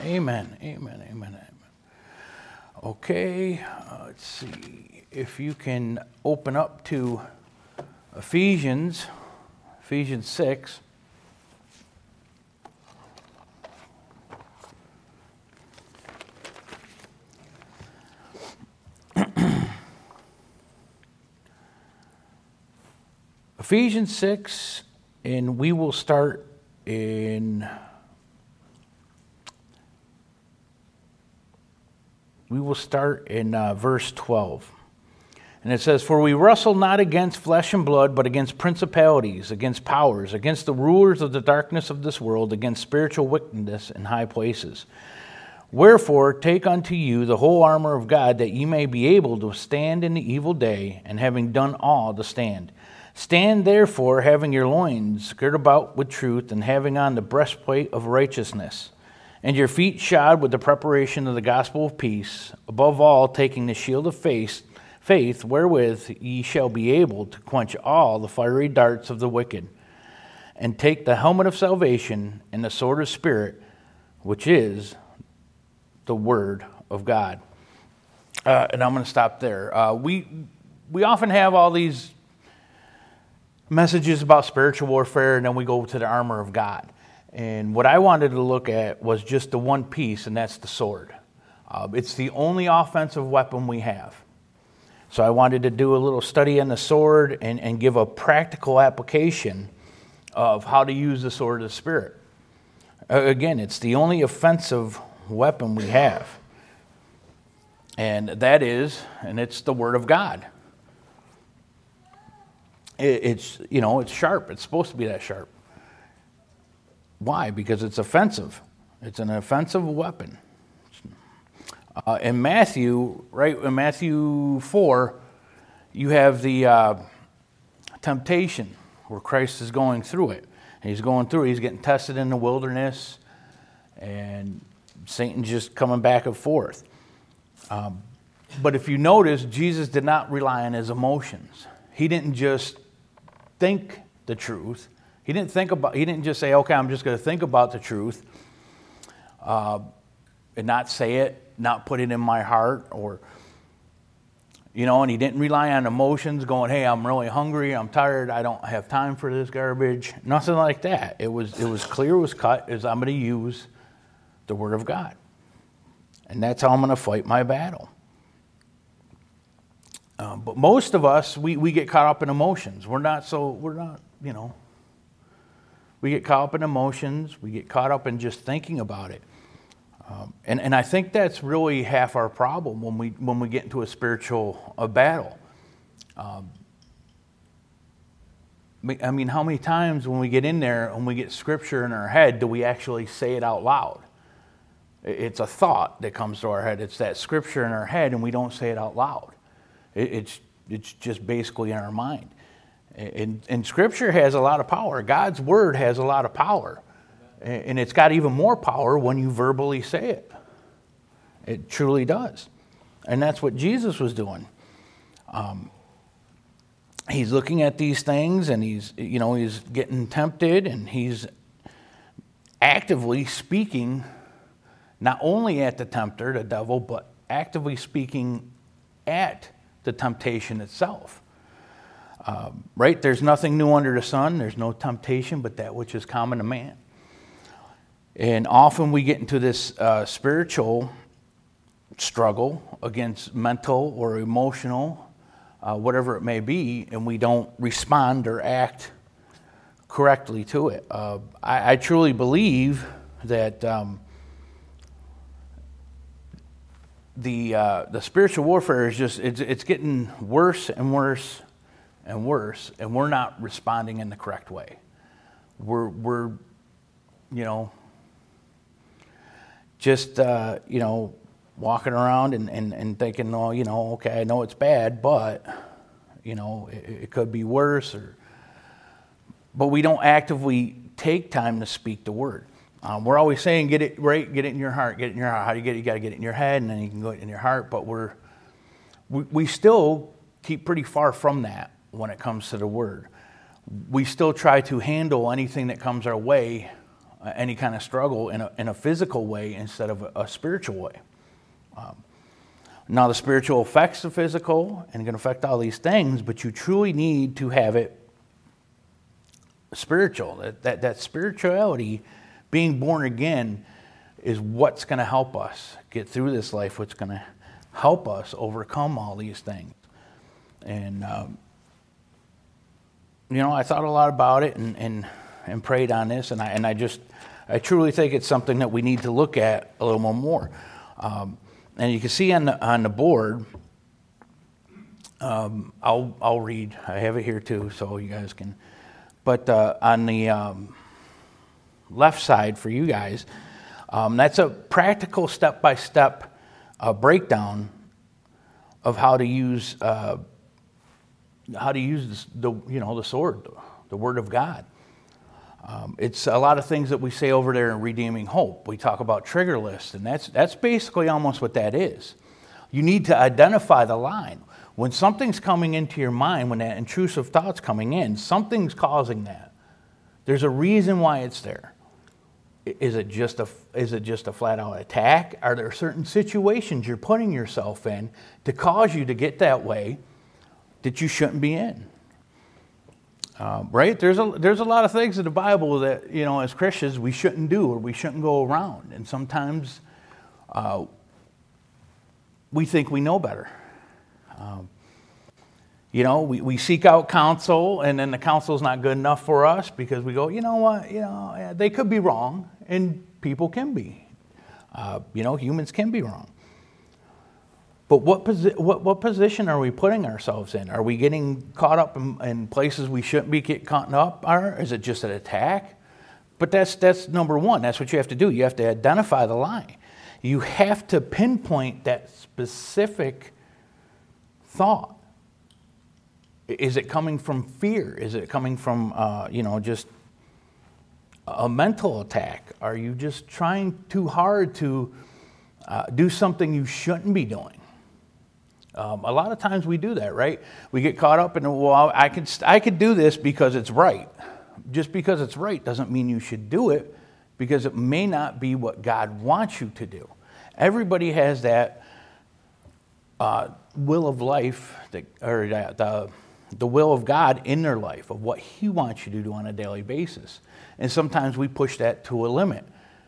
Amen. Amen. Amen. Amen. Okay, let's see. If you can open up to Ephesians 6. Ephesians 6, and we will start in verse 12. And it says, "For we wrestle not against flesh and blood, but against principalities, against powers, against the rulers of the darkness of this world, against spiritual wickedness in high places. Wherefore, take unto you the whole armor of God, that ye may be able to stand in the evil day, and having done all, to stand. Stand therefore, having your loins girt about with truth, and having on the breastplate of righteousness, and your feet shod with the preparation of the gospel of peace. Above all, taking the shield of faith, wherewith ye shall be able to quench all the fiery darts of the wicked. And take the helmet of salvation and the sword of Spirit, which is the word of God." And I'm going to stop there. We often have all these messages about spiritual warfare, and then we go to the armor of God. And what I wanted to look at was just the one piece, and that's the sword. It's the only offensive weapon we have. So I wanted to do a little study on the sword and give a practical application of how to use the sword of the Spirit. Again, it's the only offensive weapon we have. And it's the Word of God. It's sharp. It's supposed to be that sharp. Why? Because it's offensive. It's an offensive weapon. In Matthew 4, you have the temptation where Christ is going through it. And he's getting tested in the wilderness, and Satan's just coming back and forth. But if you notice, Jesus did not rely on his emotions. He didn't just think the truth. He didn't just say, okay, I'm just going to think about the truth and not say it, not put it in my heart, and he didn't rely on emotions going, hey, I'm really hungry, I'm tired, I don't have time for this garbage. Nothing like that. It was clear, it was cut, I'm going to use the Word of God. And that's how I'm going to fight my battle. But most of us, we get caught up in emotions. We get caught up in emotions. We get caught up in just thinking about it. And I think that's really half our problem when we get into a spiritual battle. How many times when we get in there and we get scripture in our head, do we actually say it out loud? It's a thought that comes to our head. It's that scripture in our head, and we don't say it out loud. It's just basically in our mind. And Scripture has a lot of power. God's Word has a lot of power. And it's got even more power when you verbally say it. It truly does. And that's what Jesus was doing. He's looking at these things, and he's getting tempted, and he's actively speaking not only at the tempter, the devil, but actively speaking at the temptation itself. Right? There's nothing new under the sun. There's no temptation but that which is common to man. And often we get into this spiritual struggle against mental or emotional, whatever it may be, and we don't respond or act correctly to it. I truly believe that the spiritual warfare is just it's getting worse and worse and worse, and we're not responding in the correct way. We're just walking around and thinking, okay, I know it's bad, but it could be worse, but we don't actively take time to speak the word. We're always saying, get it right, get it in your heart, get it in your heart. How do you get it? You got to get it in your head, and then you can go in your heart. But we still keep pretty far from that when it comes to the word. We still try to handle anything that comes our way any kind of struggle in a physical way instead of a spiritual way. Now, the spiritual affects the physical and can affect all these things, but you truly need to have it spiritual. That spirituality, being born again, is what's going to help us get through this life, what's going to help us overcome all these things. And, I thought a lot about it and prayed on this, and I truly think it's something that we need to look at a little more. And you can see on the board, I'll read. I have it here too, so you guys can. But on the left side for you guys, that's a practical step-by-step breakdown of how to use the sword, the Word of God. It's a lot of things that we say over there in Redeeming Hope. We talk about trigger lists, and that's basically almost what that is. You need to identify the line. When something's coming into your mind, when that intrusive thought's coming in, something's causing that. There's a reason why it's there. Is it just a flat-out attack? Are there certain situations you're putting yourself in to cause you to get that way that you shouldn't be in? Right? There's a lot of things in the Bible that, as Christians, we shouldn't do or we shouldn't go around. And sometimes we think we know better. We seek out counsel, and then the counsel's not good enough for us because we go, you know what, they could be wrong, and people can be. Humans can be wrong. But what position are we putting ourselves in? Are we getting caught up in places we shouldn't be getting caught up? Or is it just an attack? But that's number one. That's what you have to do. You have to identify the lie. You have to pinpoint that specific thought. Is it coming from fear? Is it coming from, just a mental attack? Are you just trying too hard to do something you shouldn't be doing? A lot of times we do that, right? We get caught up in, I could do this because it's right. Just because it's right doesn't mean you should do it, because it may not be what God wants you to do. Everybody has that will of life, the will of God in their life, of what He wants you to do on a daily basis. And sometimes we push that to a limit.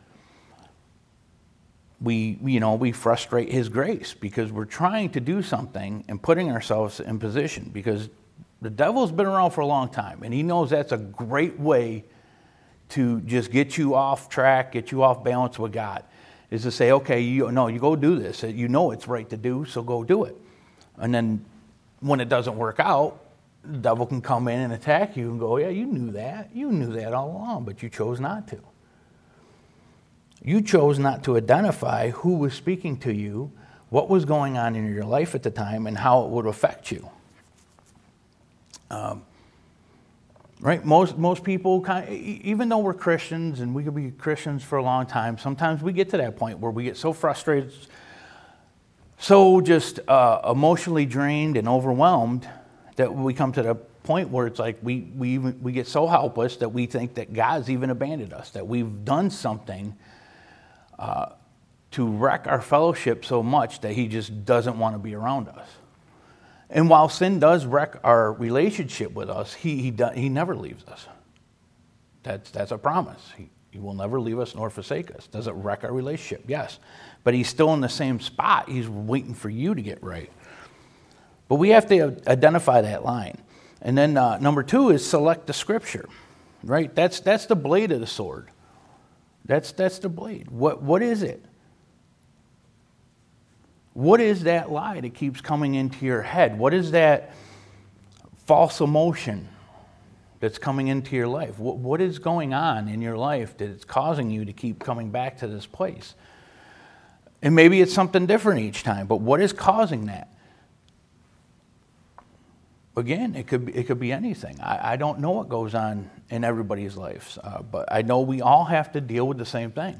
We frustrate His grace because we're trying to do something and putting ourselves in position, because the devil's been around for a long time, and he knows that's a great way to just get you off track, get you off balance with God, is to say, okay, you go do this. You know it's right to do, so go do it. And then when it doesn't work out, the devil can come in and attack you and go, yeah, you knew that all along, but you chose not to. You chose not to identify who was speaking to you, what was going on in your life at the time, and how it would affect you. Right? Most people, even though we're Christians and we could be Christians for a long time, sometimes we get to that point where we get so frustrated, so just emotionally drained and overwhelmed, that we come to the point where it's like we get so helpless that we think that God's even abandoned us, that we've done something to wreck our fellowship so much that He just doesn't want to be around us. And while sin does wreck our relationship with us, He never leaves us. That's a promise. He will never leave us nor forsake us. Does it wreck our relationship? Yes. But He's still in the same spot. He's waiting for you to get right. But we have to identify that line. And then number 2 is select the Scripture. Right? That's the blade of the sword. That's the blade. What is it? What is that lie that keeps coming into your head? What is that false emotion that's coming into your life? What is going on in your life that is causing you to keep coming back to this place? And maybe it's something different each time, but what is causing that? Again, it could be anything. I don't know what goes on in everybody's lives, but I know we all have to deal with the same thing.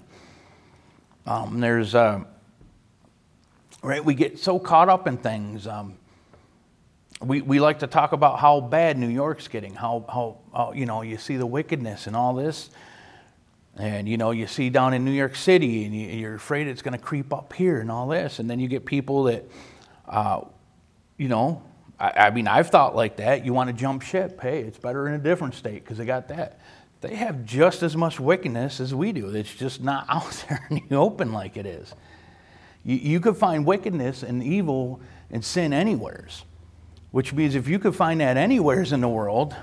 Right? We get so caught up in things. We like to talk about how bad New York's getting, how you see the wickedness and all this. And, you see down in New York City, and you're afraid it's going to creep up here and all this. And then you get people that, I've thought like that. You want to jump ship. Hey, it's better in a different state because they got that. They have just as much wickedness as we do. It's just not out there in the open like it is. You could find wickedness and evil and sin anywheres, which means if you could find that anywheres in the world,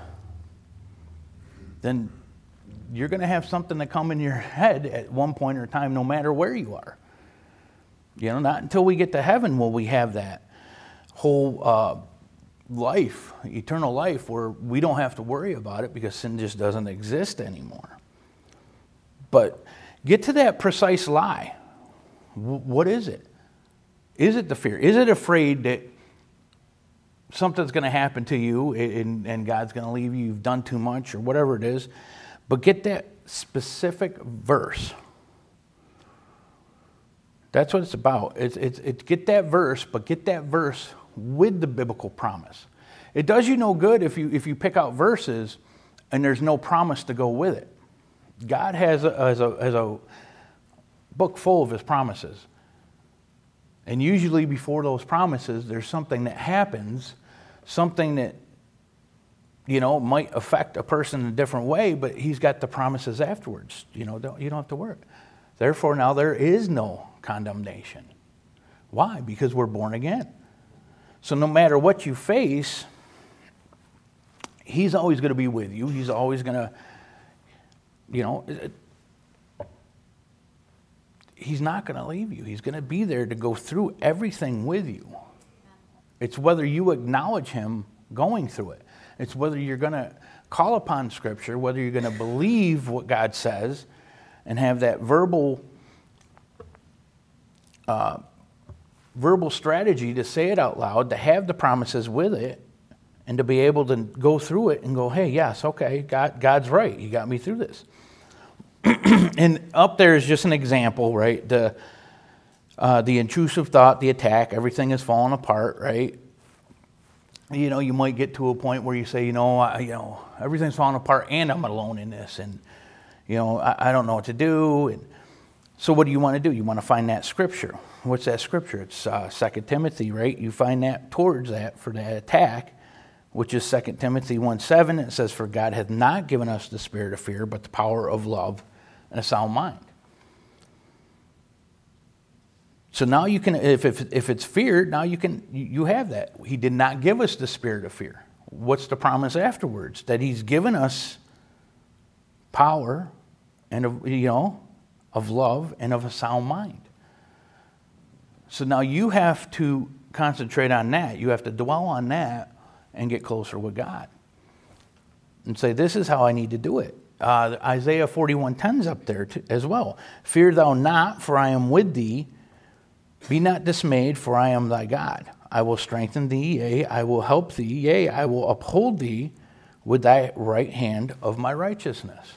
then you're going to have something to come in your head at one point or time, no matter where you are. Not until we get to heaven will we have that whole life, eternal life, where we don't have to worry about it because sin just doesn't exist anymore. But get to that precise lie. What is it? Is it the fear? Is it afraid that something's going to happen to you and God's going to leave you, you've done too much or whatever it is? But get that specific verse. That's what it's about. It's get that verse, but get that verse with the biblical promise. It does you no good if you pick out verses and there's no promise to go with it. God has a book full of his promises. And usually before those promises, there's something that happens, something that, might affect a person in a different way, but he's got the promises afterwards. You don't have to worry. Therefore, now there is no condemnation. Why? Because we're born again. So no matter what you face, he's always going to be with you. He's always going to, he's not going to leave you. He's going to be there to go through everything with you. It's whether you acknowledge him going through it. It's whether you're going to call upon Scripture, whether you're going to believe what God says and have that verbal strategy to say it out loud, to have the promises with it, and to be able to go through it and go, hey, yes, okay, God's right. He got me through this. And up there is just an example, right? The intrusive thought, the attack, everything is falling apart, right? You might get to a point where you say, everything's falling apart and I'm alone in this, and I don't know what to do. And so what do you want to do? You want to find that scripture. What's that scripture? It's 2 Timothy, right? You find that towards that for that attack, which is 2 Timothy 1:7. It says, for God hath not given us the spirit of fear, but the power of love and a sound mind. So now you can, if it's fear, now you have that. He did not give us the spirit of fear. What's the promise afterwards? That he's given us power and of love and of a sound mind. So now you have to concentrate on that. You have to dwell on that and get closer with God. And say, this is how I need to do it. Isaiah 41:10 is up there as well. Fear thou not, for I am with thee. Be not dismayed, for I am thy God. I will strengthen thee, yea, I will help thee, yea, I will uphold thee with thy right hand of my righteousness.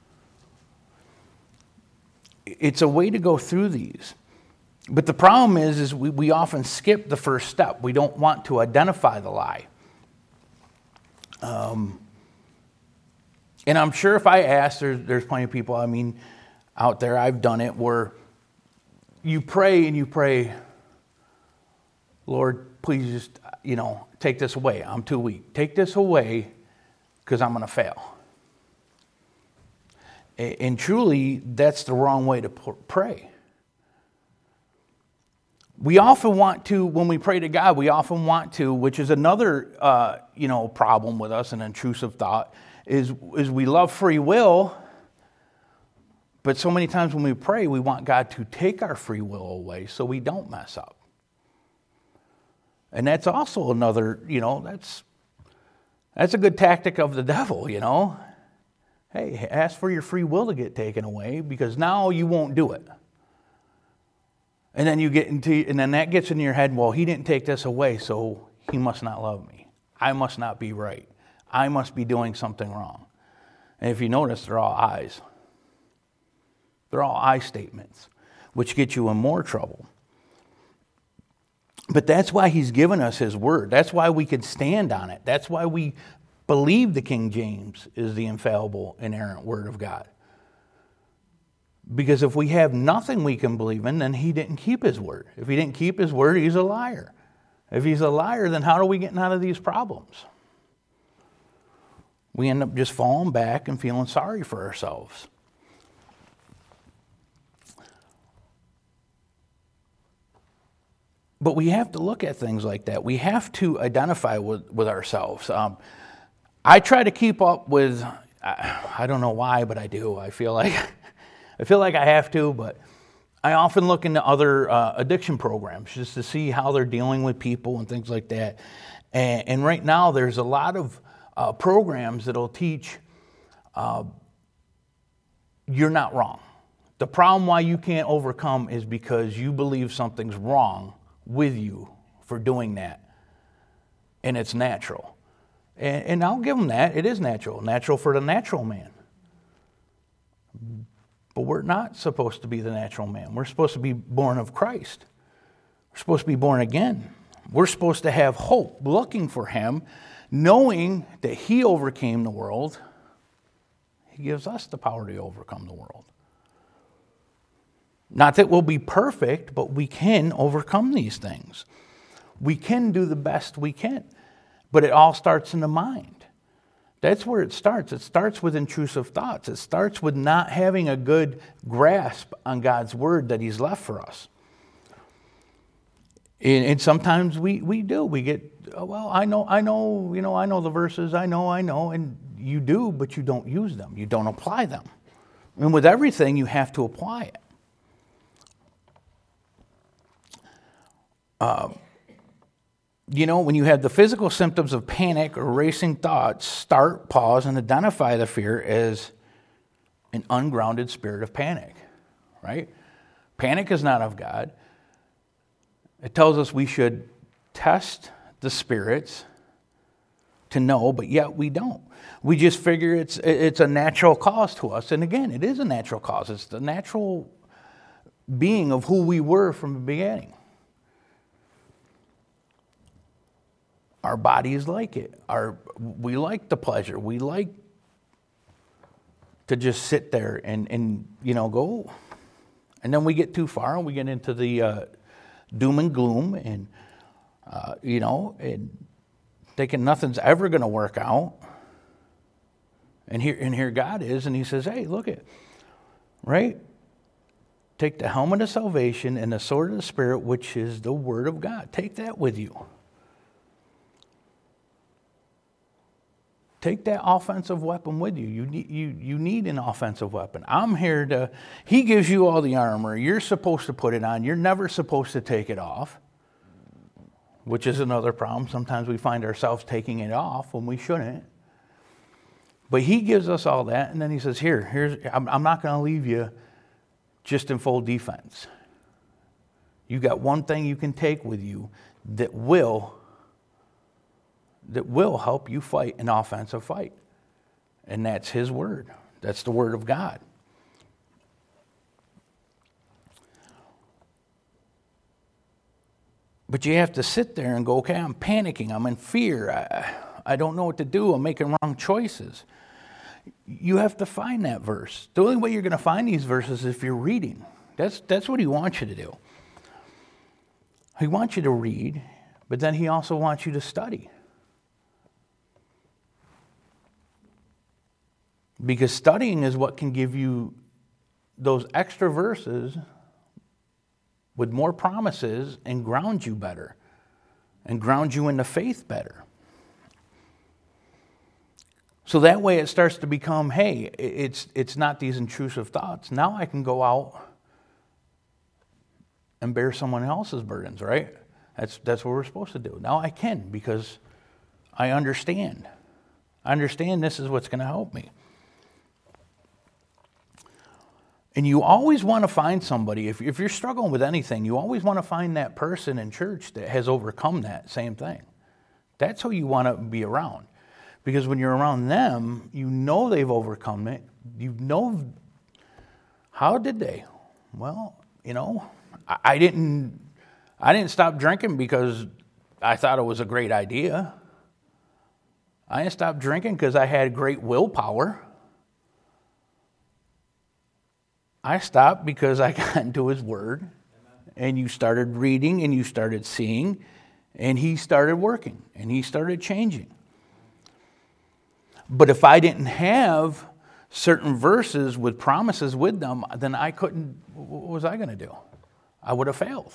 It's a way to go through these. But the problem is we often skip the first step. We don't want to identify the lie. And I'm sure if I ask, there's plenty of people, out there, I've done it, where you pray, Lord, please just, take this away. I'm too weak. Take this away because I'm going to fail. And truly, that's the wrong way to pray. We often want to, when we pray to God, which is another, problem with us, an intrusive thought, is we love free will. But so many times when we pray, we want God to take our free will away so we don't mess up. And that's also another, that's a good tactic of the devil, Hey, ask for your free will to get taken away because now you won't do it. And then that gets in your head, well, he didn't take this away, so he must not love me. I must not be right. I must be doing something wrong. And if you notice, they're all I's. They're all I statements, which get you in more trouble. But that's why he's given us his word. That's why we could stand on it. That's why we believe the King James is the infallible, inerrant word of God. Because if we have nothing we can believe in, then he didn't keep his word. If he didn't keep his word, he's a liar. If he's a liar, then how are we getting out of these problems? We end up just falling back and feeling sorry for ourselves. But we have to look at things like that. We have to identify with ourselves. I try to keep up with, I don't know why, but I do. I feel like I have to, but I often look into other addiction programs just to see how they're dealing with people and things like that. And right now there's a lot of programs that'll teach you're not wrong. The problem why you can't overcome is because you believe something's wrong with you for doing that. And it's natural. And I'll give them that. It is natural for the natural man. But we're not supposed to be the natural man. We're supposed to be born of Christ. We're supposed to be born again. We're supposed to have hope, looking for him, knowing that he overcame the world. He gives us the power to overcome the world. Not that we'll be perfect, but we can overcome these things. We can do the best we can. But it all starts in the mind. That's where it starts. It starts with intrusive thoughts. It starts with not having a good grasp on God's word that he's left for us. And sometimes we do. We get, I know the verses, I know, and you do, but you don't use them. You don't apply them. And with everything, you have to apply it. When you have the physical symptoms of panic or racing thoughts, start, pause, and identify the fear as an ungrounded spirit of panic, right? Panic is not of God. It tells us we should test the spirits to know, but yet we don't. We just figure it's a natural cause to us. And again, it is a natural cause. It's the natural being of who we were from the beginning. Our bodies like it. We like the pleasure. We like to just sit there and go. And then we get too far and we get into the doom and gloom and thinking nothing's ever going to work out. And here God is, and he says, hey, look it, right? Take the helmet of salvation and the sword of the Spirit, which is the word of God. Take that with you. Take that offensive weapon with you. You need an offensive weapon. He gives you all the armor. You're supposed to put it on. You're never supposed to take it off, which is another problem. Sometimes we find ourselves taking it off when we shouldn't. But he gives us all that, and then he says, I'm not going to leave you just in full defense. You got one thing you can take with you that will help you fight an offensive fight. And that's his word. That's the word of God. But you have to sit there and go, okay, I'm panicking. I'm in fear. I don't know what to do. I'm making wrong choices. You have to find that verse. The only way you're going to find these verses is if you're reading. That's what he wants you to do. He wants you to read, but then he also wants you to study. Because studying is what can give you those extra verses with more promises and ground you better and ground you in the faith better. So that way it starts to become, hey, it's not these intrusive thoughts. Now I can go out and bear someone else's burdens, right? That's what we're supposed to do. Now I can because I understand. I understand this is what's going to help me. And you always want to find somebody, if you're struggling with anything, you always want to find that person in church that has overcome that same thing. That's who you want to be around. Because when you're around them, you know they've overcome it. You know, how did they? Well, I didn't stop drinking because I thought it was a great idea. I didn't stop drinking because I had great willpower. I stopped because I got into his word, and you started reading, and you started seeing, and he started working, and he started changing. But if I didn't have certain verses with promises with them, then I couldn't, what was I going to do? I would have failed.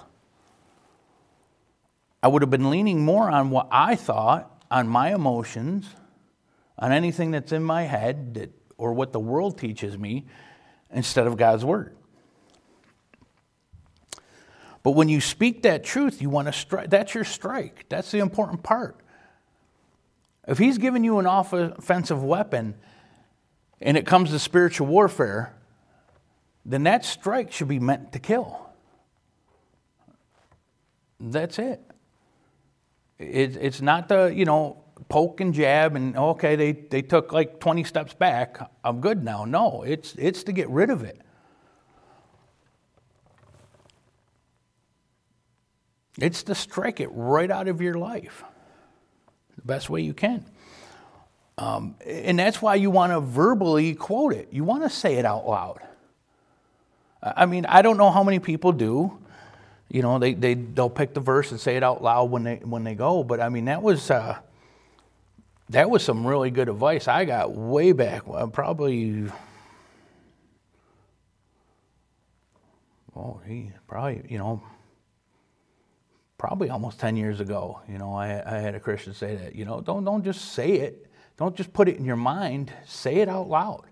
I would have been leaning more on what I thought, on my emotions, on anything that's in my head, or what the world teaches me, instead of God's word. But when you speak that truth, you want to strike. That's your strike. That's the important part. If he's given you an offensive weapon and it comes to spiritual warfare, then that strike should be meant to kill. That's it. It's not the, poke and jab and, okay, they took like 20 steps back, I'm good now. No, it's to get rid of it. It's to strike it right out of your life the best way you can. And that's why you want to verbally quote it. You want to say it out loud. I mean, I don't know how many people do. They'll pick the verse and say it out loud when they go. But I mean, that was some really good advice I got way back. Probably almost 10 years ago. I had a Christian say that. Don't just say it. Don't just put it in your mind. Say it out loud.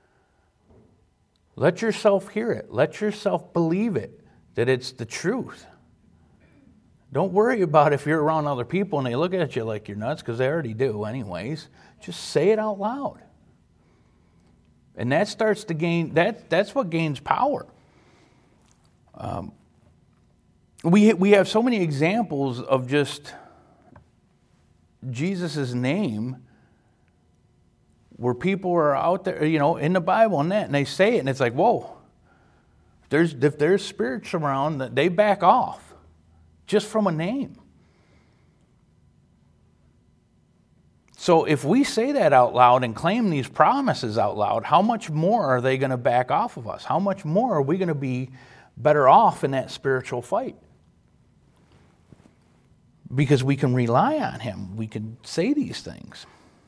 Let yourself hear it. Let yourself believe it, that it's the truth. Don't worry about if you're around other people and they look at you like you're nuts, because they already do anyways. Just say it out loud. And that starts to gain, that's what gains power. We have so many examples of just Jesus' name where people are out there, in the Bible and they say it, and it's like, whoa. If there's spirits around, they back off just from a name. So if we say that out loud and claim these promises out loud, how much more are they going to back off of us? How much more are we going to be better off in that spiritual fight? Because we can rely on him. We can say these things.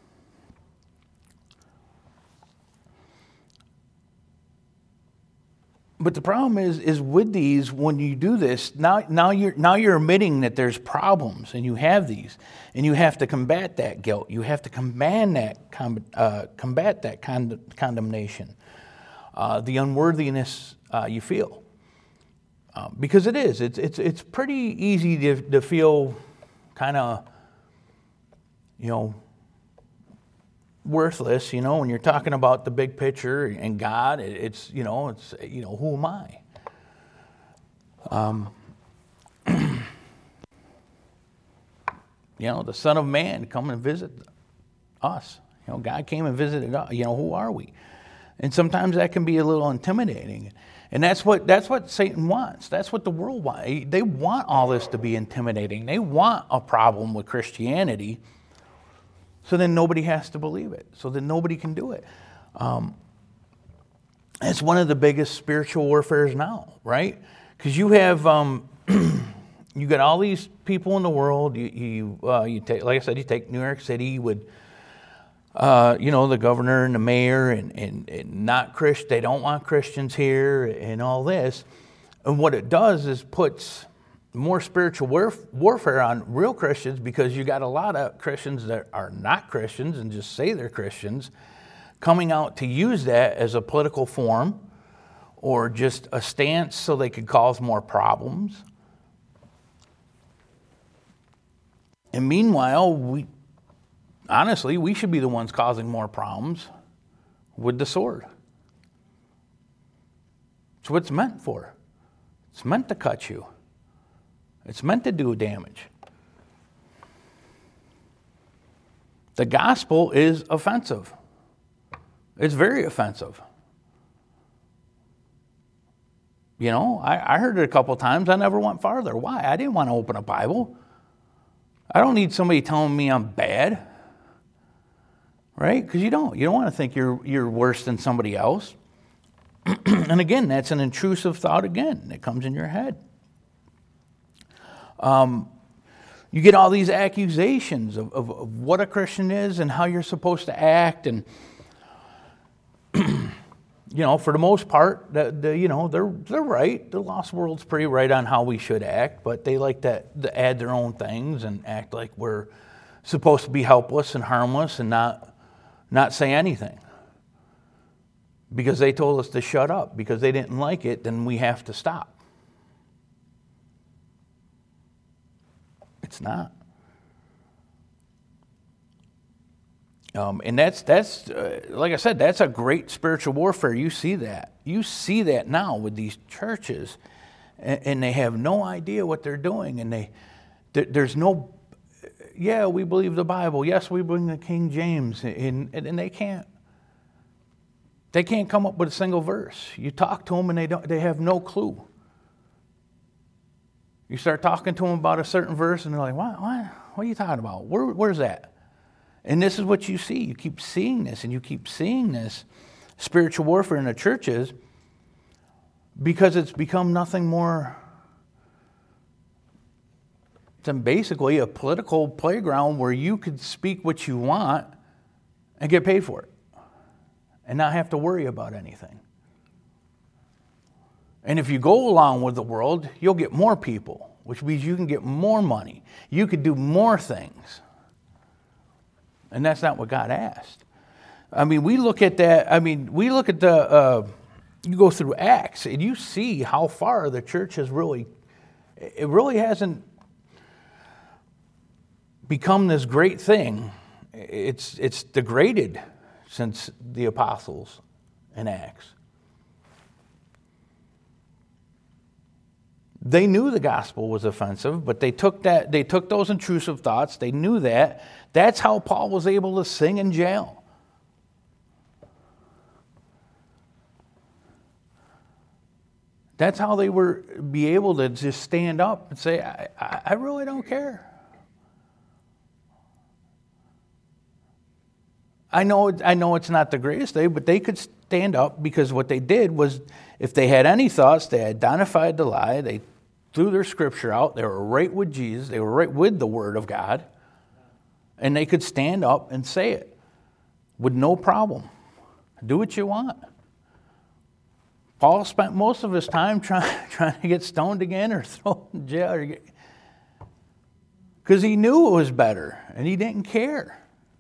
But the problem is with these, when you do this, now you're admitting that there's problems, and you have these, and you have to combat that guilt. You have to combat that condemnation, the unworthiness you feel, because it is. It's pretty easy to feel kind of, worthless, when you're talking about the big picture and God. It's who am I? The Son of Man come and visit us. God came and visited us. Who are we? And sometimes that can be a little intimidating. And that's what Satan wants. That's what the world wants. They want all this to be intimidating. They want a problem with Christianity, so then nobody has to believe it. So then nobody can do it. It's one of the biggest spiritual warfares now, right? Because you have you got all these people in the world. You take, like I said, you take New York City with the governor and the mayor and not Christian. They don't want Christians here and all this. And what it does is puts more spiritual warfare on real Christians, because you got a lot of Christians that are not Christians and just say they're Christians coming out to use that as a political form or just a stance so they could cause more problems. And meanwhile, we should be the ones causing more problems with the sword. It's what it's meant for. It's meant to cut you. It's meant to do damage. The gospel is offensive. It's very offensive. I heard it a couple times. I never went farther. Why? I didn't want to open a Bible. I don't need somebody telling me I'm bad. Right? Because you don't want to think you're worse than somebody else. And again, that's an intrusive thought again that comes in your head. You get all these accusations of what a Christian is and how you're supposed to act. And, for the most part, they're right. The lost world's pretty right on how we should act, but they like to add their own things and act like we're supposed to be helpless and harmless and not say anything. Because they told us to shut up. Because they didn't like it, then we have to stop. It's not. And that's like I said, that's a great spiritual warfare. You see that. You see that now with these churches, and they have no idea what they're doing, and there's no. Yeah, we believe the Bible. Yes, we believe the King James, and they can't. They can't come up with a single verse. You talk to them, and they have no clue. You start talking to them about a certain verse, and they're like, "What are you talking about? Where's that?" And this is what you see. You keep seeing this, and you keep seeing this spiritual warfare in the churches because it's become nothing more than basically a political playground where you could speak what you want and get paid for it and not have to worry about anything. And if you go along with the world, you'll get more people, which means you can get more money. You could do more things. And that's not what God asked. I mean, we look at that. I mean, we look at you go through Acts, and you see how far the church has it really hasn't become this great thing. It's degraded since the apostles in Acts. They knew the gospel was offensive, but they took those intrusive thoughts. They knew that. That's how Paul was able to sing in jail. That's how they were be able to just stand up and say, I really don't care. I know it's not the greatest day, but they could stand up because what they did was, if they had any thoughts, they identified the lie, they threw their scripture out, they were right with Jesus, they were right with the Word of God, and they could stand up and say it with no problem. Do what you want. Paul spent most of his time trying to get stoned again or thrown in jail because he knew it was better and he didn't care.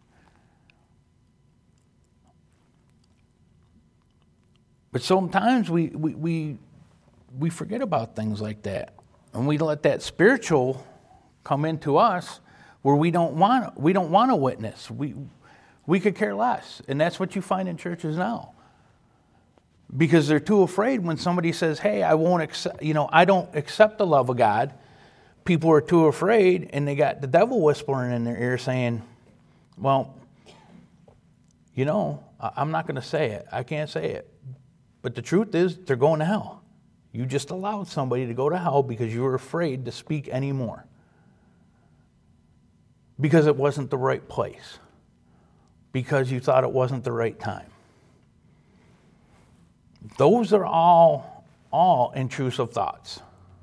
But sometimes we forget about things like that, and we let that spiritual come into us where we don't want to witness. We could care less, and that's what you find in churches now. Because they're too afraid when somebody says, "Hey, I won't accept. I don't accept the love of God." People are too afraid, and they got the devil whispering in their ear, saying, "Well, I'm not going to say it. I can't say it." But the truth is, they're going to hell. You just allowed somebody to go to hell because you were afraid to speak anymore. Because it wasn't the right place. Because you thought it wasn't the right time. Those are all intrusive thoughts.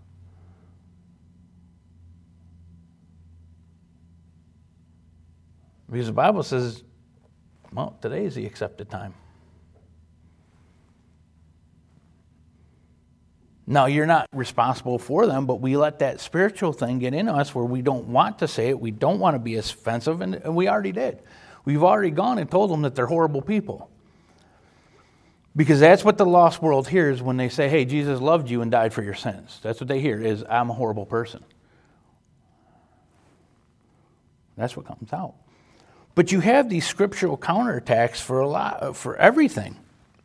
Because the Bible says, well, today is the accepted time. Now, you're not responsible for them, but we let that spiritual thing get in us where we don't want to say it, we don't want to be offensive, and we already did. We've already gone and told them that they're horrible people. Because that's what the lost world hears when they say, "Hey, Jesus loved you and died for your sins." That's what they hear is, "I'm a horrible person." That's what comes out. But you have these scriptural counterattacks for everything.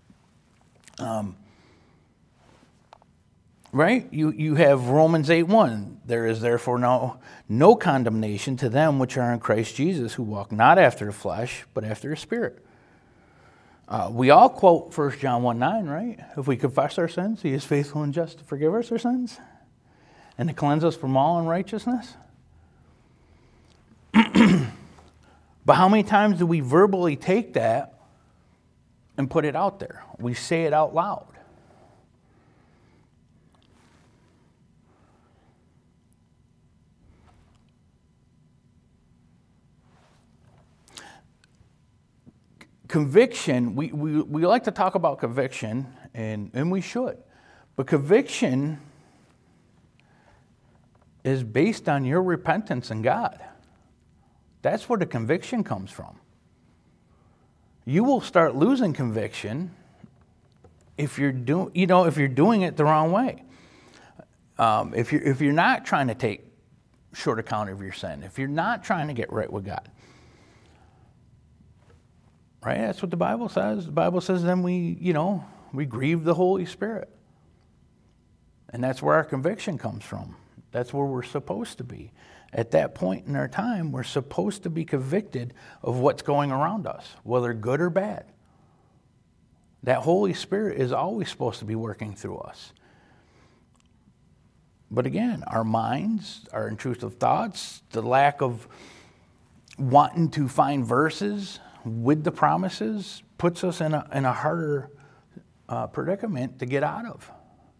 Right? You have Romans 8:1. There is therefore no condemnation to them which are in Christ Jesus, who walk not after the flesh, but after the Spirit. We all quote 1 John 1:9, right? If we confess our sins, He is faithful and just to forgive us our sins and to cleanse us from all unrighteousness. But how many times do we verbally take that and put it out there? We say it out loud. conviction, we like to talk about conviction, and we should. But conviction is based on your repentance in God. That's where the conviction comes from. You will start losing conviction if you're doing it the wrong way. If you're not trying to take short account of your sin, if you're not trying to get right with God. Right? That's what the Bible says. The Bible says then we grieve the Holy Spirit. And that's where our conviction comes from. That's where we're supposed to be. At that point in our time, we're supposed to be convicted of what's going around us, whether good or bad. That Holy Spirit is always supposed to be working through us. But again, our minds, our intrusive thoughts, the lack of wanting to find verses with the promises puts us in a harder predicament to get out of.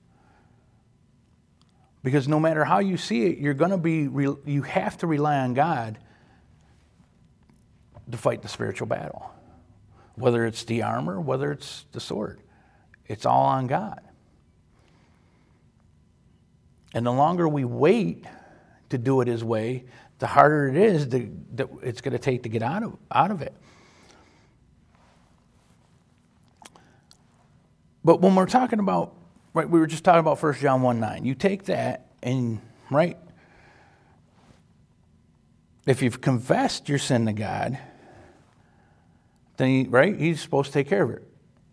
Because no matter how you see it, you have to rely on God to fight the spiritual battle. Whether it's the armor, whether it's the sword. It's all on God. And the longer we wait to do it His way, the harder it is that it's going to take to get out of it. But when we're talking about, right, we were just talking about 1 John 1:9. You take that and, right, if you've confessed your sin to God, then He's supposed to take care of it.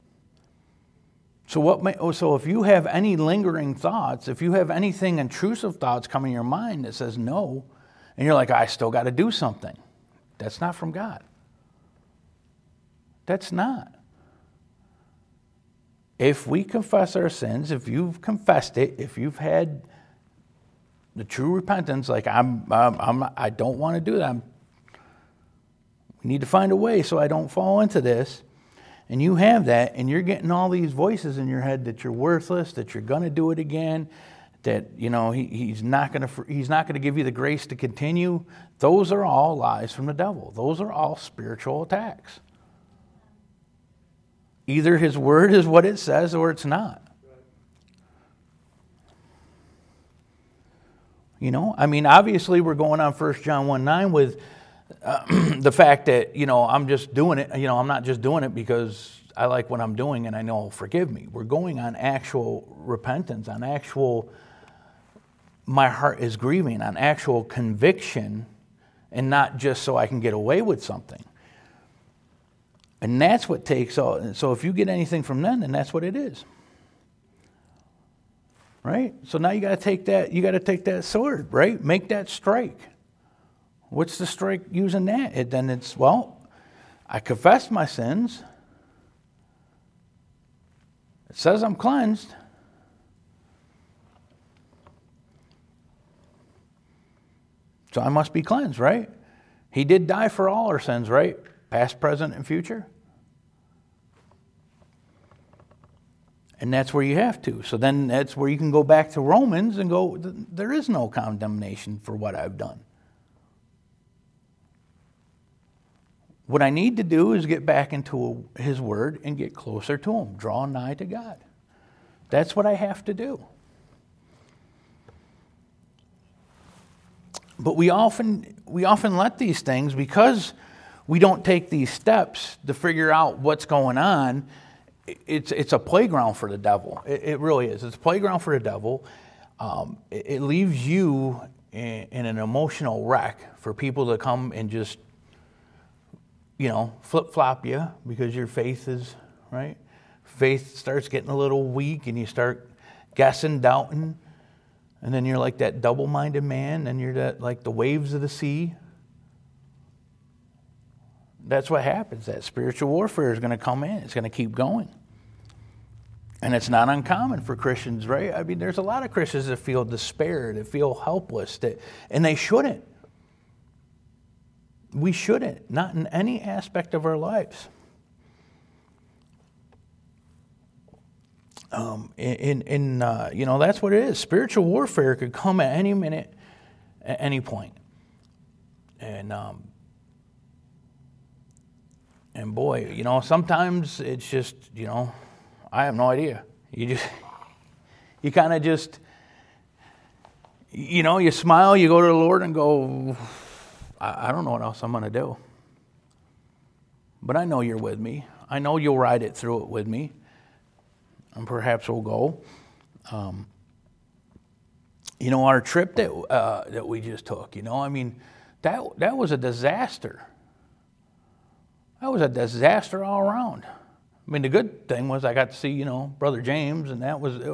So if you have any lingering thoughts, if you have anything intrusive thoughts come in your mind that says no, and you're like, I still got to do something, that's not from God. That's not. If we confess our sins, if you've confessed it, if you've had the true repentance, like I don't want to do that. We need to find a way so I don't fall into this. And you have that, and you're getting all these voices in your head that you're worthless, that you're going to do it again, that He's not going to give you the grace to continue. Those are all lies from the devil. Those are all spiritual attacks. Either His word is what it says or it's not. Obviously we're going on 1 John 1:9 with the fact that, I'm just doing it. I'm not just doing it because I like what I'm doing and I know He'll forgive me. We're going on actual repentance, on actual, my heart is grieving, on actual conviction, and not just so I can get away with something. And that's what takes all. So if you get anything from then that's what it is. Right? So now you got to take that sword, right? Make that strike. What's the strike using that? Then it's, I confess my sins. It says I'm cleansed. So I must be cleansed, right? He did die for all our sins, right? Past, present, and future. And that's where you have to. So then that's where you can go back to Romans and go, there is no condemnation for what I've done. What I need to do is get back into His Word and get closer to Him, draw nigh to God. That's what I have to do. But we often let these things, because we don't take these steps to figure out what's going on. It's a playground for the devil. It really is. It's a playground for the devil. It leaves you in an emotional wreck for people to come and just, flip-flop you because your faith is, right? Faith starts getting a little weak and you start guessing, doubting. And then you're like that double-minded man, and you're like the waves of the sea. That's what happens. That spiritual warfare is going to come in. It's going to keep going. And it's not uncommon for Christians, right? I mean, there's a lot of Christians that feel despair, that feel helpless, and they shouldn't. We shouldn't, not in any aspect of our lives. That's what it is. Spiritual warfare could come at any minute, at any point. And And boy, sometimes it's just, I have no idea. You kind of just, you smile, you go to the Lord and go, I don't know what else I'm going to do. But I know you're with me. I know you'll ride it through it with me. And perhaps we'll go. Our trip that we just took, that was a disaster. That was a disaster all around. I mean, the good thing was I got to see, Brother James, and that was, it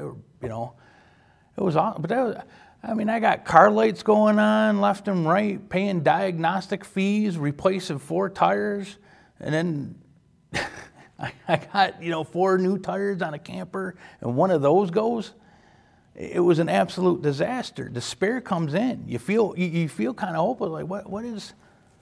was awesome. But I got car lights going on left and right, paying diagnostic fees, replacing 4 tires, and then I got, 4 new tires on a camper, and one of those goes. It was an absolute disaster. Despair comes in. You feel kind of hopeless, like what is?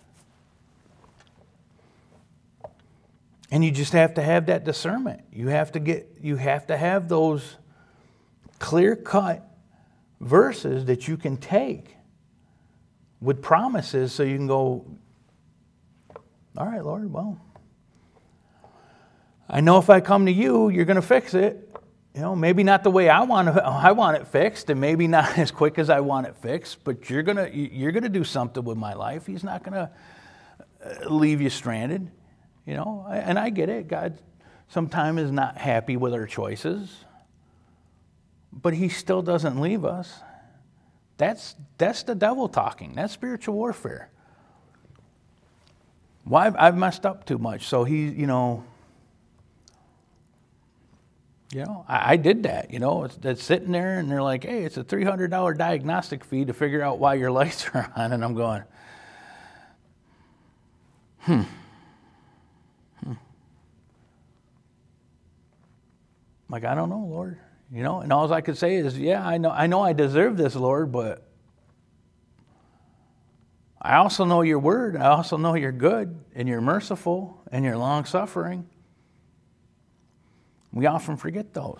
And you just have to have that discernment. You have to have those clear-cut verses that you can take with promises, so you can go, all right, Lord, well, I know if I come to you, you're going to fix it. Maybe not the way I want it fixed, and maybe not as quick as I want it fixed, but you're gonna do something with my life. He's not gonna leave you stranded. And I get it. God sometimes is not happy with our choices, but he still doesn't leave us. That's the devil talking. That's spiritual warfare. Well, I've messed up too much, so I did that. It's sitting there, and they're like, "Hey, it's a $300 diagnostic fee to figure out why your lights are on," and I'm going, Like, I don't know, Lord. And all I could say is, yeah, I know I deserve this, Lord, but I also know your word. I also know you're good, and you're merciful, and you're long-suffering. We often forget those.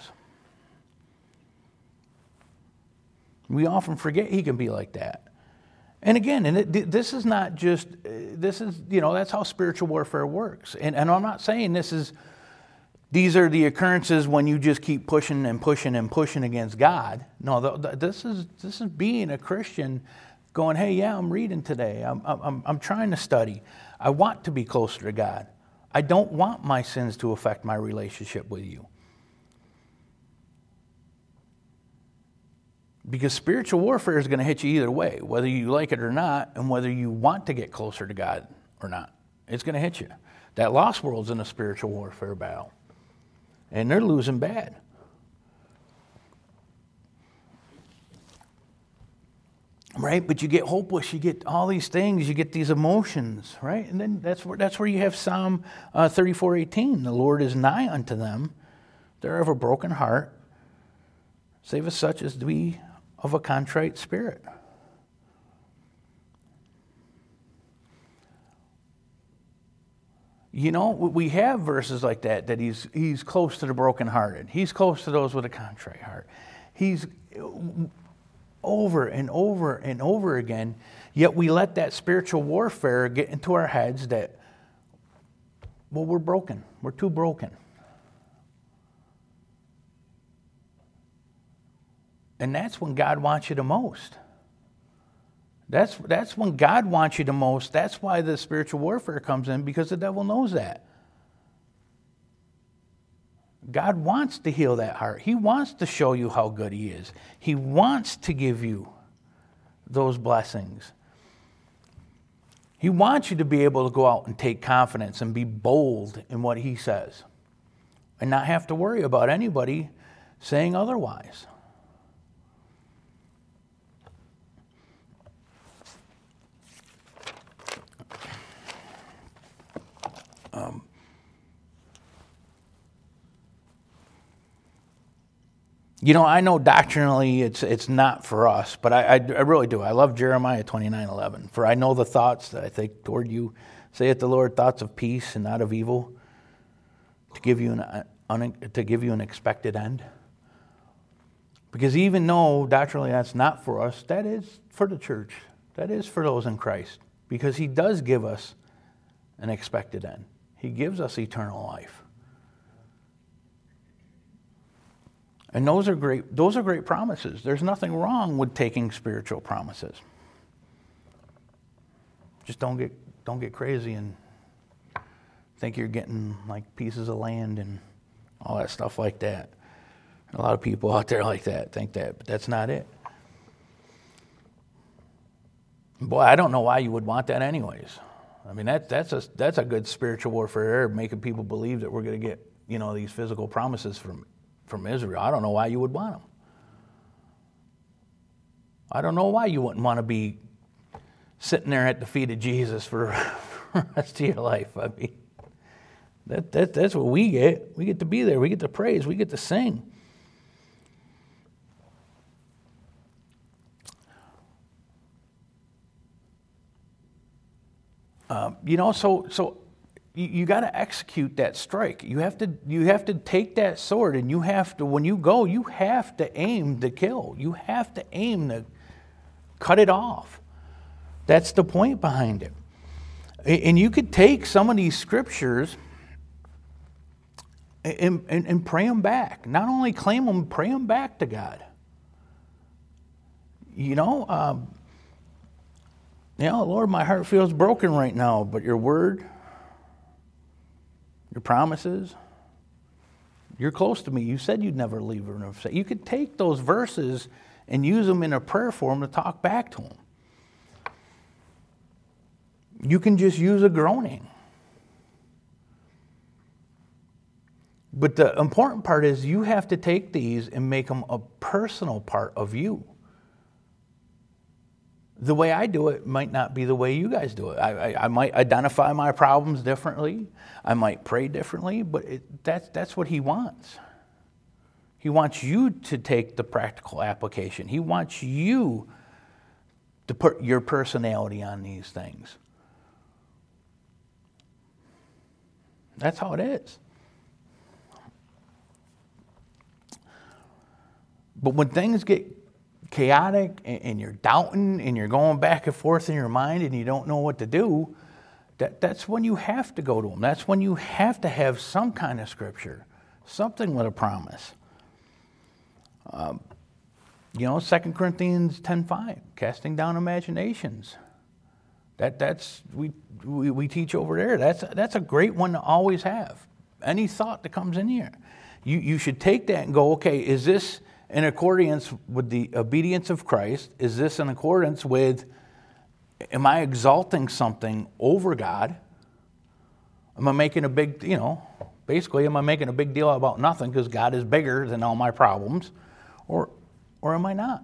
We often forget he can be like that. And again, this is not just, that's how spiritual warfare works. And I'm not saying these are the occurrences when you just keep pushing and pushing and pushing against God. No, this is being a Christian, going, hey, yeah, I'm reading today. I'm trying to study. I want to be closer to God. I don't want my sins to affect my relationship with you. Because spiritual warfare is going to hit you either way, whether you like it or not, and whether you want to get closer to God or not. It's going to hit you. That lost world's in a spiritual warfare battle. And they're losing bad. Right? But you get hopeless, you get all these things, you get these emotions, right? And then that's where you have Psalm 34:18. The Lord is nigh unto them that are of a broken heart, save us such as to be of a contrite spirit. We have verses like that he's close to the brokenhearted. He's close to those with a contrite heart. He's over and over and over again, yet we let that spiritual warfare get into our heads that, well, we're broken. We're too broken. And that's when God wants you the most. That's when God wants you the most. That's why the spiritual warfare comes in, because the devil knows that. God wants to heal that heart. He wants to show you how good he is. He wants to give you those blessings. He wants you to be able to go out and take confidence and be bold in what he says and not have to worry about anybody saying otherwise. I know doctrinally it's not for us, but I really do. I love Jeremiah 29:11. For I know the thoughts that I think toward you, saith the Lord, thoughts of peace and not of evil, to give you an expected end. Because even though doctrinally that's not for us, that is for the church. That is for those in Christ. Because he does give us an expected end. He gives us eternal life. And those are great promises. There's nothing wrong with taking spiritual promises. Just don't get crazy and think you're getting like pieces of land and all that stuff like that. A lot of people out there like that think that, but that's not it. Boy, I don't know why you would want that anyways. I mean, that's a good spiritual warfare, making people believe that we're going to get, these physical promises from Israel. I don't know why you would want them. I don't know why you wouldn't want to be sitting there at the feet of Jesus for the rest of your life. I mean, that's what we get. We get to be there. We get to praise. We get to sing. So you got to execute that strike. You have to take that sword, and when you go, you have to aim to kill. You have to aim to cut it off. That's the point behind it. And you could take some of these scriptures and pray them back. Not only claim them, pray them back to God. Lord, my heart feels broken right now, but your word, your promises, you're close to me. You said you'd never leave or never forsake. You could take those verses and use them in a prayer form to talk back to them. You can just use a groaning. But the important part is you have to take these and make them a personal part of you. The way I do it might not be the way you guys do it. I might identify my problems differently. I might pray differently, but that's what he wants. He wants you to take the practical application. He wants you to put your personality on these things. That's how it is. But when things get chaotic and you're doubting and you're going back and forth in your mind and you don't know what to do, that's when you have to go to him. That's when you have to have some kind of scripture, something with a promise. 2 Corinthians 10:5, casting down imaginations. We teach over there. That's a great one to always have. Any thought that comes in here, you should take that and go, okay, is this in accordance with the obedience of Christ? Is this in accordance with, am I exalting something over God? Am I making a big, basically, am I making a big deal about nothing because God is bigger than all my problems? Or am I not?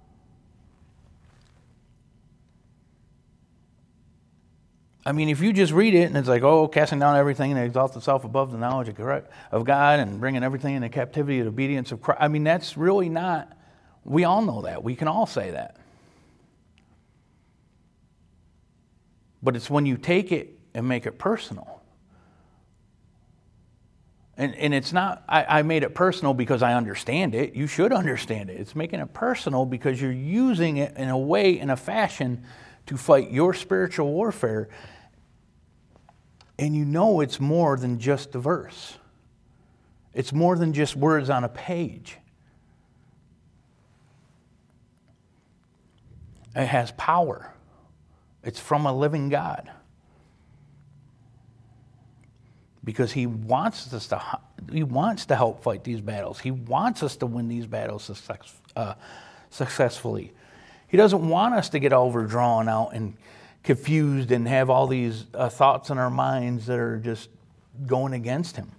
I mean, if you just read it and it's like, casting down everything and exalt itself above the knowledge of God and bringing everything into captivity to obedience of Christ. I mean, that's really not, we all know that. We can all say that. But it's when you take it and make it personal. And it's not, I made it personal because I understand it. You should understand it. It's making it personal because you're using it in a way, in a fashion, to fight your spiritual warfare. And it's more than just a verse. It's more than just words on a page. It has power. It's from a living God. Because he wants to help fight these battles. He wants us to win these battles successfully. He doesn't want us to get overdrawn out and confused and have all these thoughts in our minds that are just going against him.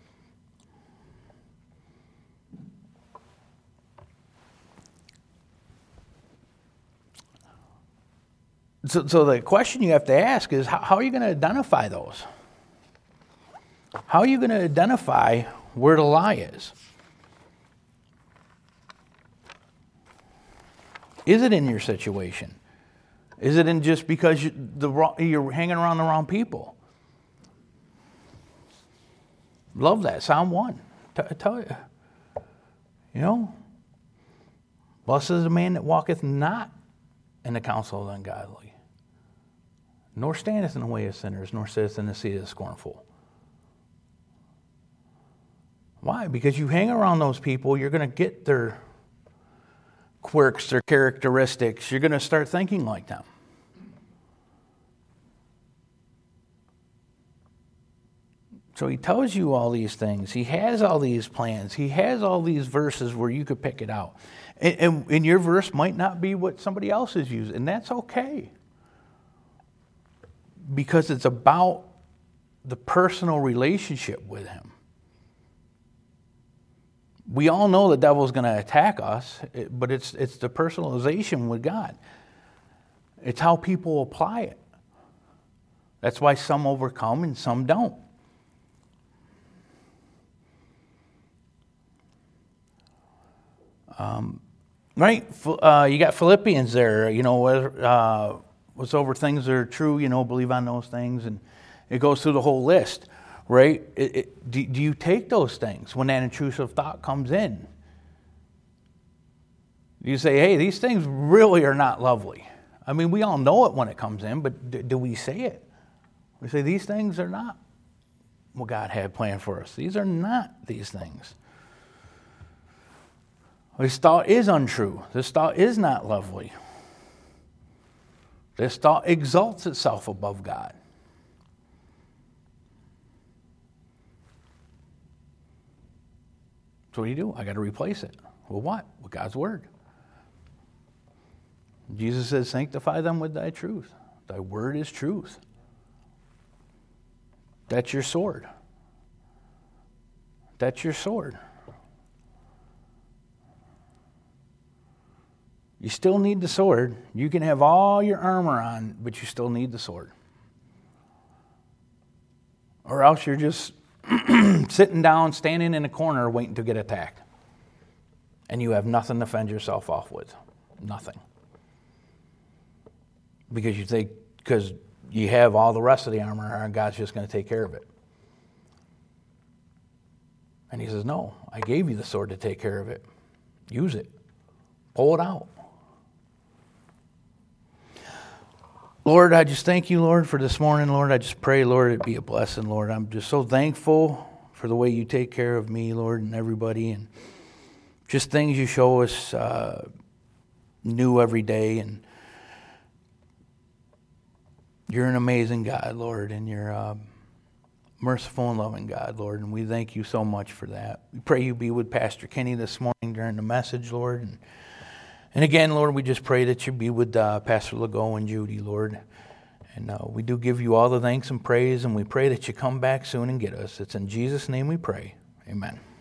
So the question you have to ask is, how are you going to identify those? How are you going to identify where the lie is? Is it in your situation? Is it in just because you're hanging around the wrong people? Love that. Psalm 1. I tell you. Blessed is the man that walketh not in the counsel of the ungodly, nor standeth in the way of sinners, nor sitteth in the seat of the scornful. Why? Because you hang around those people, you're going to get their quirks, their characteristics. You're going to start thinking like them. So he tells you all these things. He has all these plans. He has all these verses where you could pick it out. And your verse might not be what somebody else is using, and that's okay. Because it's about the personal relationship with him. We all know the devil's going to attack us, but it's the personalization with God. It's how people apply it. That's why some overcome and some don't. Right? You got Philippians there, what's over things that are true, believe on those things. And it goes through the whole list, right? Do you take those things when that intrusive thought comes in? You say, hey, these things really are not lovely. I mean, we all know it when it comes in, but do we say it? We say, these things are not what God had planned for us. These are not these things. This thought is untrue. This thought is not lovely. This thought exalts itself above God. So what do? I got to replace it. Well, what? With God's word. Jesus says, sanctify them with thy truth. Thy word is truth. That's your sword. That's your sword. You still need the sword. You can have all your armor on, but you still need the sword. Or else you're just sitting down, standing in a corner, waiting to get attacked. And you have nothing to fend yourself off with. Nothing. Because you think, because you have all the rest of the armor, and God's just going to take care of it. And he says, no, I gave you the sword to take care of it. Use it. Pull it out. Lord, I just thank you, Lord, for this morning, Lord. I just pray, Lord, it be a blessing, Lord. I'm just so thankful for the way you take care of me, Lord, and everybody, and just things you show us new every day. And you're an amazing God, Lord, and you're merciful and loving God, Lord, and we thank you so much for that. We pray you be with Pastor Kenny this morning during the message, Lord, and again, Lord, we just pray that you be with Pastor Legault and Judy, Lord. And we do give you all the thanks and praise, and we pray that you come back soon and get us. It's in Jesus' name we pray. Amen.